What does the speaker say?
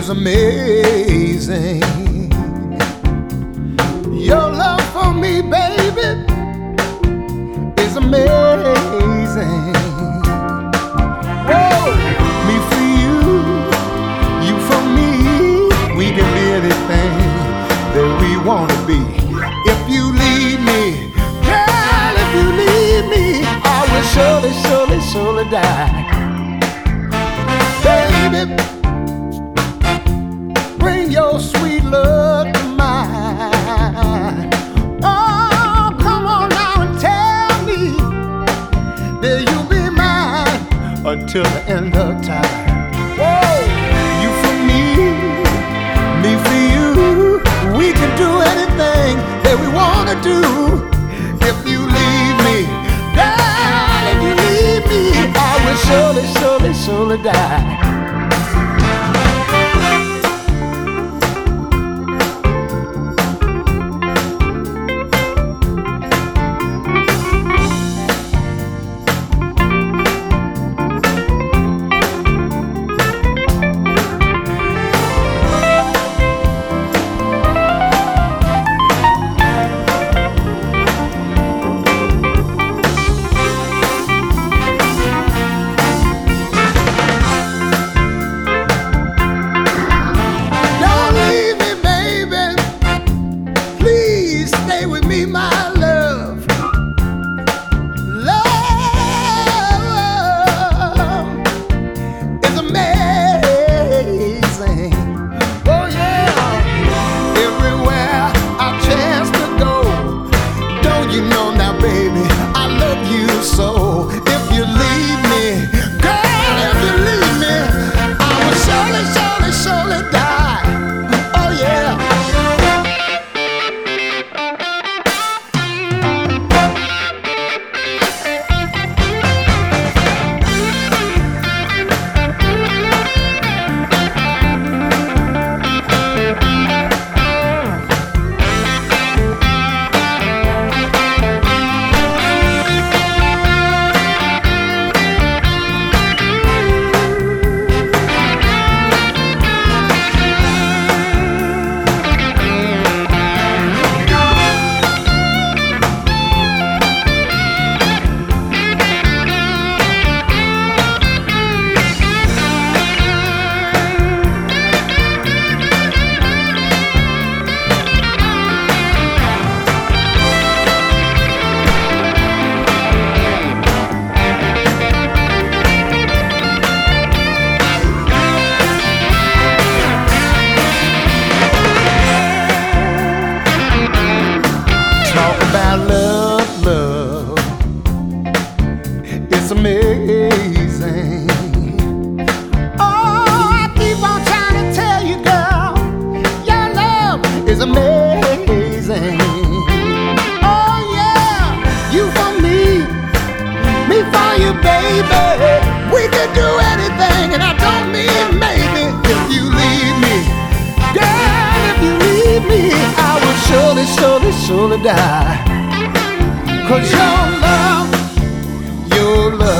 is amazing. Your love for me, baby, is amazing. Whoa, me for you, you for me. We can be anything that we want to be. If you leave me, girl, if you leave me, I will surely, surely, surely die. Baby, bring your sweet love to mine. Oh, come on now and tell me that you'll be mine until the end of time. Whoa, you for me for you. We can do anything that we want to do. If you leave me, girl, if you leave me, I will surely, surely, surely die. It's amazing. Oh, I keep on trying to tell you, girl, your love is amazing. Oh yeah, you for me for you, baby. We can do anything, and I don't mean maybe. If you leave me, girl, if you leave me, I will surely, surely, surely die. 'Cause your love